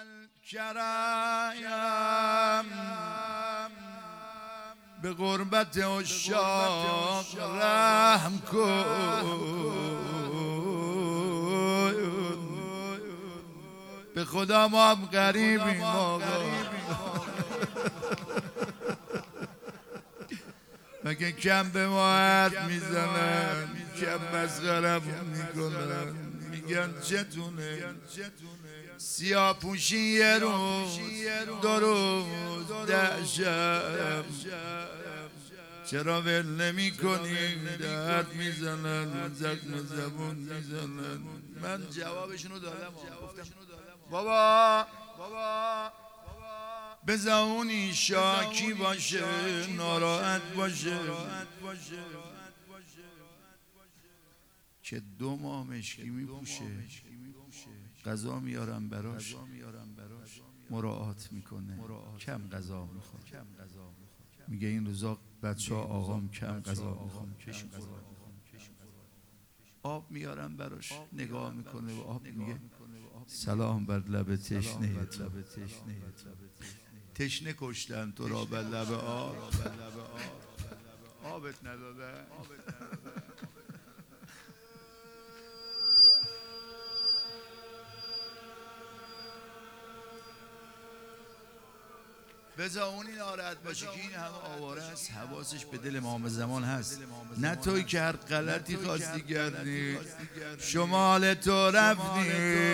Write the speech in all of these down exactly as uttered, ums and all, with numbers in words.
الکرم به غربت عشاق رحم کن. به خدا ما هم غریبیم آقا، مگه کم به ما حرف میزنن، کم مسخرمون میکنن، میگن چتونه سیاه پوشی یه روز دو روز ده شب، چرا ول نمی کنی؟ درد میزنن، زخم زبون میزنن. من جوابشونو دادم، گفتم بابا بابا بزاونی شاکی باشه، ناراحت باشه که دو ماه مشکی میپوشه، غذا میارم براش، مراعات میکنه، کم غذا میخوره. میگه این روزا بچه ها آقام کم غذا میخوام، آب میارم براش، نگاه میکنه و آب میگه سلام بر لب تشنه تو. تشنه کشتن تو را بر لب آب، آبت ندادن. بذار اونی ناراحت باشه که این همه آواره است، حواسش به دل امام زمان هست، نه توی که هر غلطی خواستی کردی، شمال تو رفتی،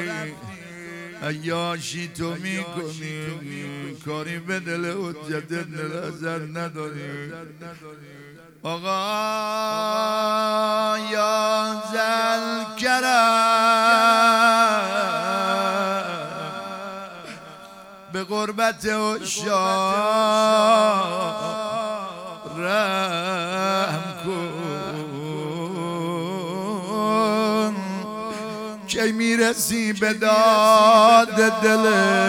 عیاشی تو میکنی، کاری به دل حجت نظر نداری. آقا یا ذل کرم به غربت عشاق رحم کن، کی میرسی به داد دل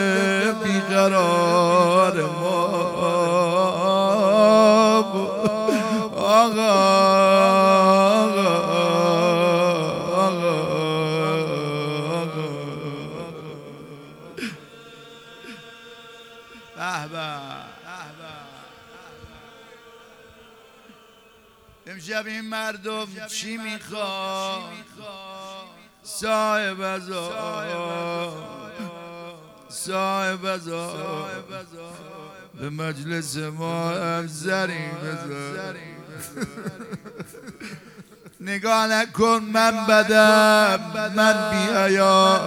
بیقرار ما. آقا امشب این مردم چی میخواد؟ صاحب ازا صاحب ازا به مجلس ما هم زری بزن. نگاه نکن من بدم، من بی حیا،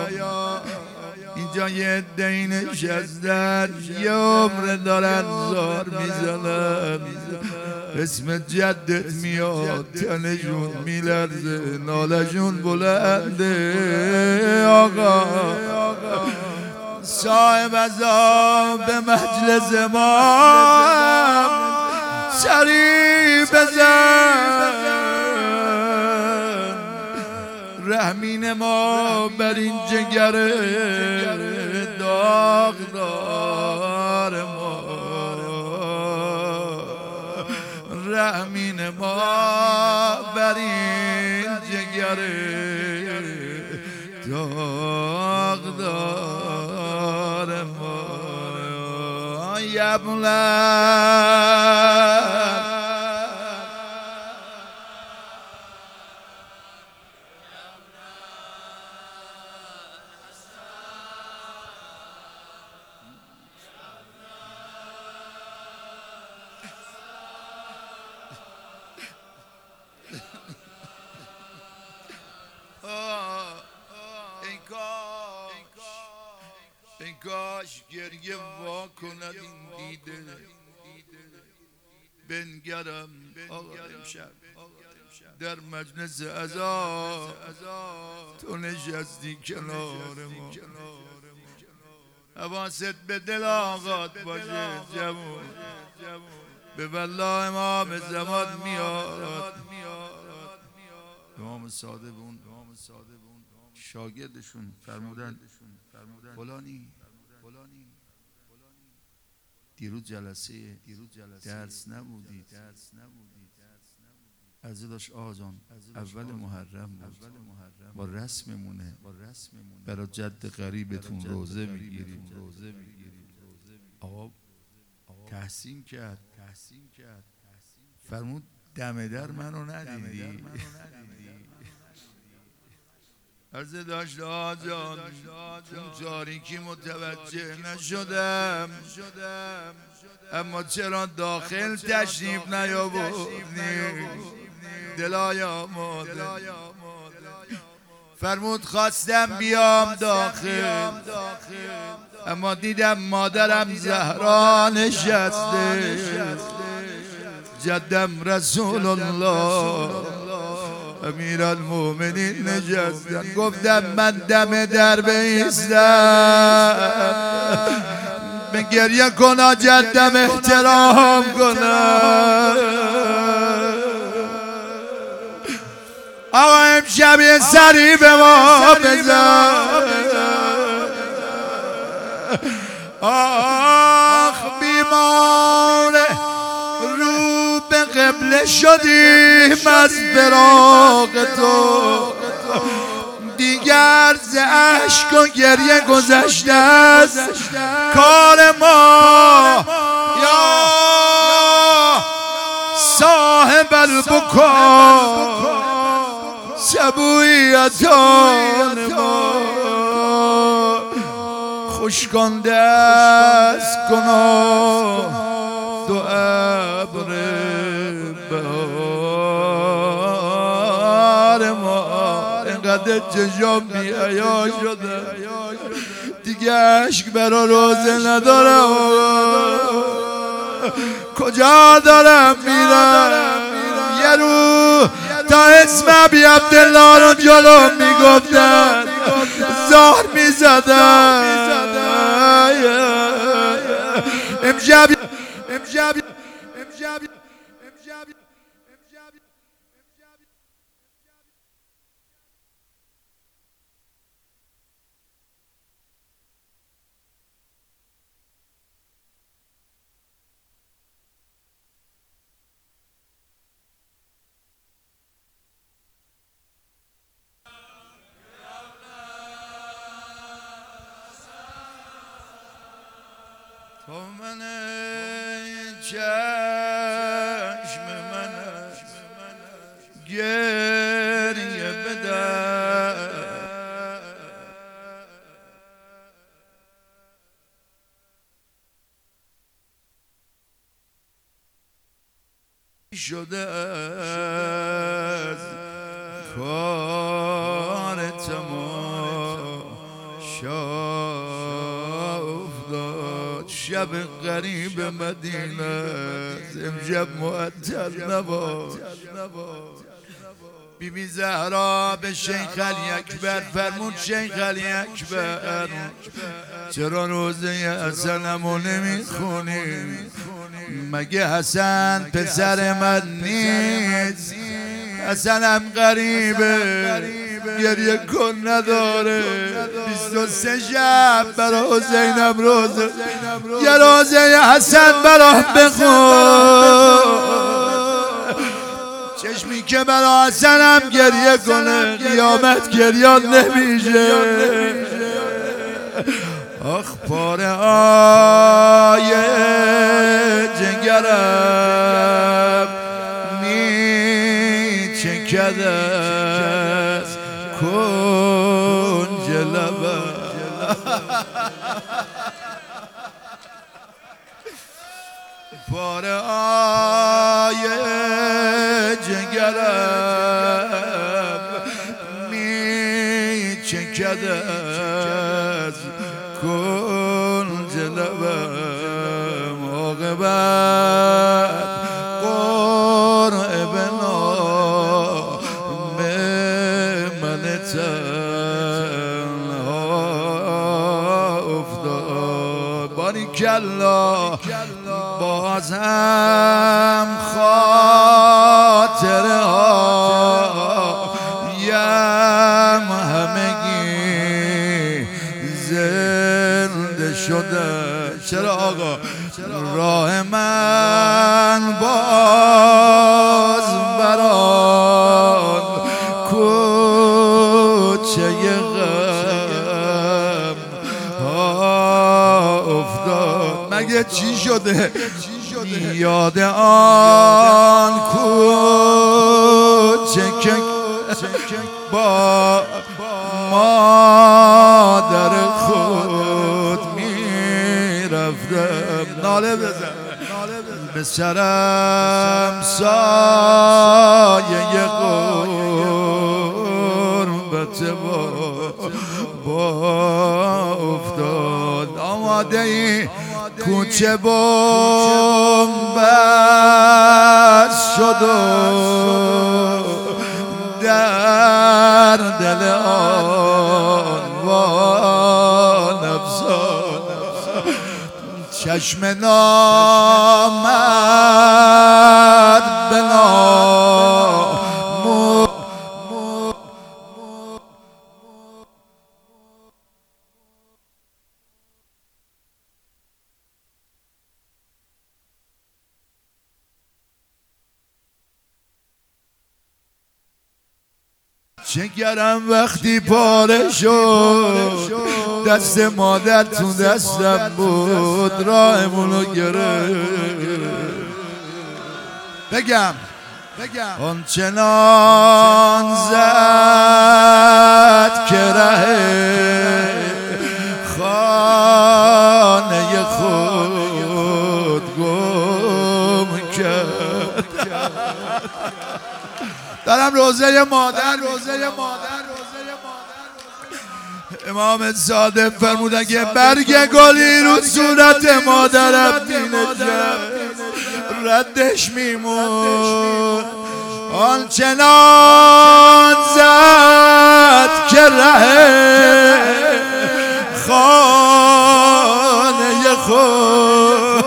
اینجا یه عده‌ای نشستن یه عمر دارن زار میزنن، اسم جدت میاد تنشون میلرزه، نالشون بلنده. آقا صاحب ازا به مجلس ما سری بزن، رحمین ما بر این جگر داغدار ما، رحمین ما بر این جگر داغدار ما. یبلغ ای کاش گریه وا کند این دیده، بنگرم آقا امشب در مجلس عزا تو نشستی کنار ما، حواست به دل آقات باشه جوون، به والله امام زمان میاد. امام صادقون شاگردشون فرمودن فلانی دیروز جلسه درس نبودید، عرضه داشت آقا جان اول محرم بود با رسممونه برای جد قریبتون روزه میگیریم آقا تحسین کرد فرمود دم در منو ندیدی عرضه داشت آقا جان اون تاریکی متوجه نشدم اما چرا داخل تشریف نیاوردی دلای آماده فرمود خواستم بیام داخل اما دیدم مادرم زهرا نشسته جدم رسول الله امیرالمومنین نشستن گفتم من دم در بایستم به گریه کنا جدم احترام کنم آقا امشب یه سری به ما بزن آخ بیماره رو به قبله شدیم از فراق تو دیگر ز اشک و گریه گذشته است کار ما یا صاحب البکا سبویتان ما خوشکنده است گناه دو ابر بهار ما اینقدر چشام بی حیا شده دیگه عشق برا روزه ندارم کجا دارم میرم یه رو تا اسم ابی عبدالله رو جلو میگفتن زار میزدن امشب امشب امشب تو من چشم من گریه بدم شده از کار تماشا شب غریب مدینه امشب معطل نباد بی بی زهرا به شیخ علی اکبر فرمود شیخ علی اکبر چرا روزه حسنمو نمیخونی مگه حسن پسر من نیست حسنم غریبه گریه کن نداره بیست و سه شب برا زینب روزه یه روزه حسن برا بخون چشمی که برا حسنم گریه کنه قیامت گریان نمیشه آخ پاره آیه جگرم می چکده کنج لبم پاره آیه جگرم می چکد از کنج لبم عاقبت قرعه بنا به من تنها افتاد باریکالله باز هم خاطره ها یم همگی زنده شده چرا آقا راه من باز برای افتاد. مگه چی شده؟ یاد آن کوچه با مادر خود میرفتم. ناله بزن به سرم سایه غربت با افتاد. آماده ای کوچه بنبست شد و در دل آن افسان چشم نامرد به نام چگرم وقتی پاره شد دست مادر تو دستم بود راهمونو گرفت. بگم آنچنان زد که ره خانه خود گم کرد. دارم روزه مادر روزه مادر امام صادق فرمودن که برگ گلی رو صورت مادرم مینشد ردش میمون. آنچنان زد که ره خانه خود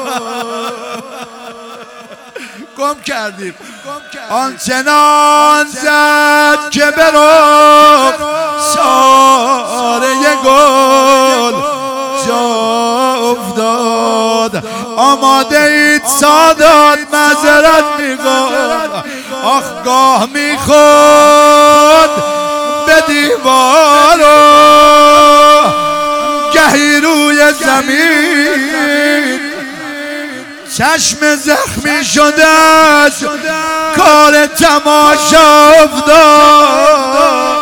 گم کردیم. آنچنان زد که برو ساره گل جا افتاد. آماده اید سادات معذرت میخواد. آخ گاه میخواد به دیوار و گهی روی زمین چشم زخمی شده است کار تماشا افتاد.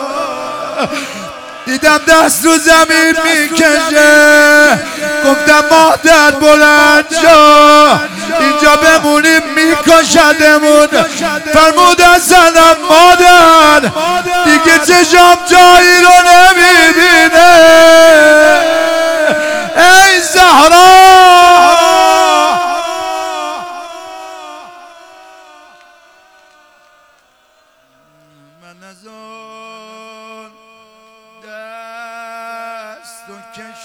دیدم دست رو زمین میکشه گفتم مادر بلند شو اینجا بمونیم میکشدمون. فرمودن زنم مادر دیگه چشم جایی رو نمیبینه. ای زهرا من از آن دست و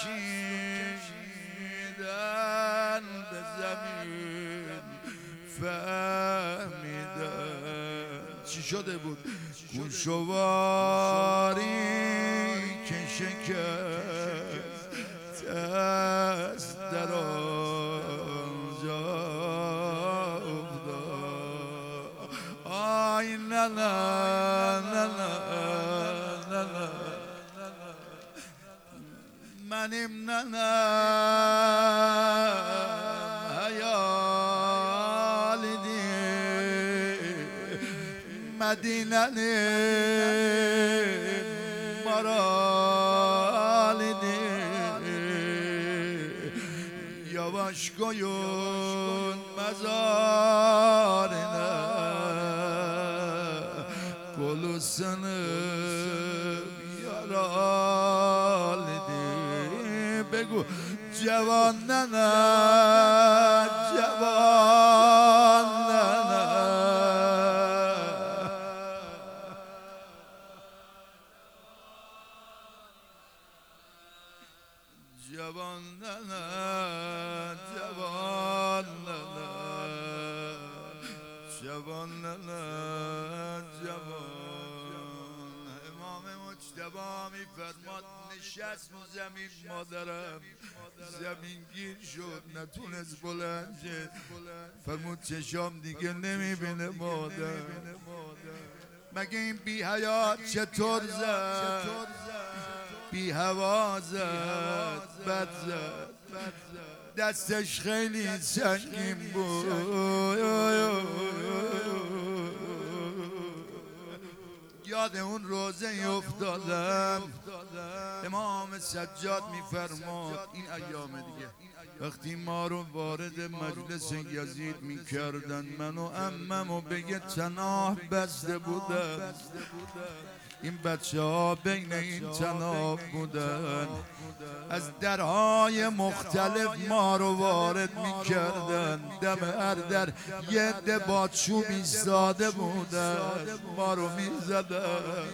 کشیدن به زمین فهمیدن چی شده بود. گوشواری که شکست دست در آنجا افتاد. آی نه نه منیم ننم حیالی دی مدینه مرالی دی یواش کویون مزارینه گلوسنه یارالی دی. بگو جوان ننه جوان ننه جوان ننه جوان ننه جوان ننه جوان. امام مجتبی میفرماد نشست رو زمین مادرم زمین گیر شد نتونست بلند شد. فرمود چشام دیگه نمیبینه مادر. مگه این بی حیات چطور زد؟ بی هوا زد بد زد دستش خیلی سنگین بود. یاد اون روزه افتادم امام سجاد میفرماد این ایام دیگه وقتی ما رو وارد مجلس یزید میکردن من و عممو به تناب بسته بودن. این بچه ها بین این تناب بودن از درهای مختلف ما رو وارد میکردن. دم هر در یه عده با چوب ایستاده بودن ما رو میزدن.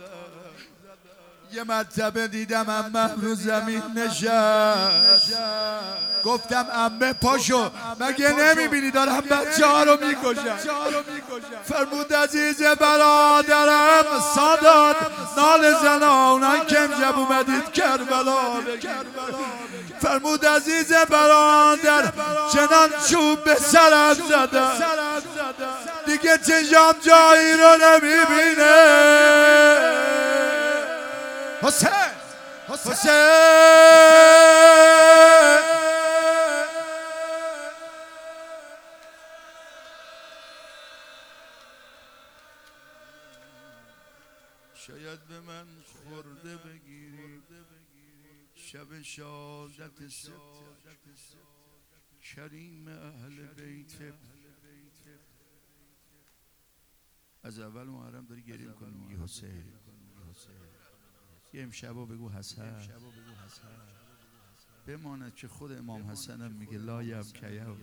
یه مرتبه دیدم عمه رو زمین نشست گفتم عمه پاشو مگه نمیبینی دارم بچه ها رو میکشن. فرمود عزیز برادرم سادات نال زنا اونان که امشب اومدید کربلا. فرمود عزیز برادر چنان چوب به سرم زدن دیگه چشام جایی رو نمیبینه. حسین حسین شاید به من خورده بگیری شب شهادت ست کریم اهل بیت. از اول محرم داری گریه میکنی میگی حسین. یه امشبا بگو حسن بماند که خود امام حسن هم میگه لا یبکیم.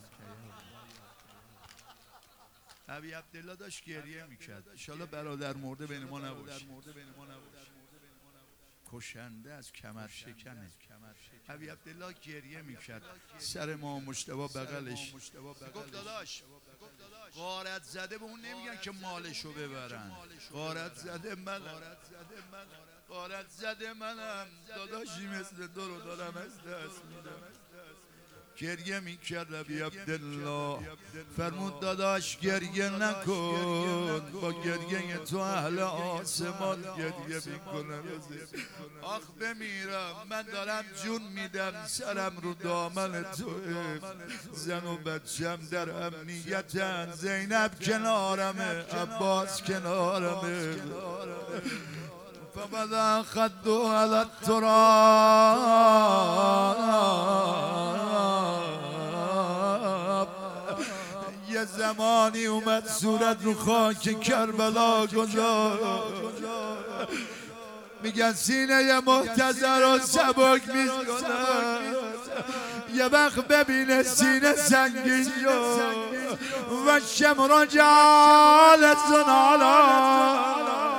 ابی عبدالله داشت گریه میکرد انشالله برادر مرده بین ما نباشه. کشنده از کمر شکنه. ابی عبدالله گریه میکرد سر ما مجتبی بغلش گفت داداش غارت زده به اون نمیگن که مالشو ببرن. غارت زده منم غارت زده منم داداشی مثل تو رو دارم از دست میدم. گریه میکرد ابی عبدالله. فرمود داداش گریه نکن با گریه تو اهل آسمان گریه میکنن. آخ بمیرم من دارم جون میدم سرم رو دامن تو. زن و بچم در امنیتن زینب کنارمه عباس کنارمه. فبدا خدو علی التراب. یه زمانی اومد صورت رو خاک کربلا گذاشت. میگن سینه محتضر رو سبک میکنن یه وقت ببینه سینه سنگین شد و شمر جال زنالا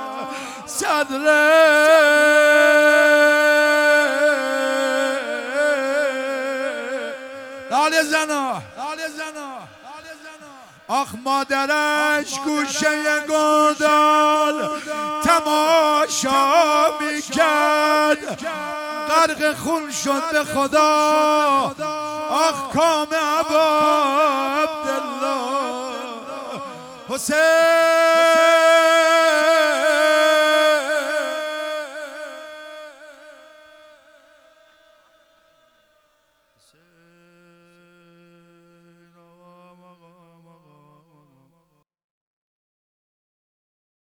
صدره لال زنا آخ مادرش گوشه گودال تماشا میکرد غرق خون شد به خدا. آخ کام ابا عبدالله حسین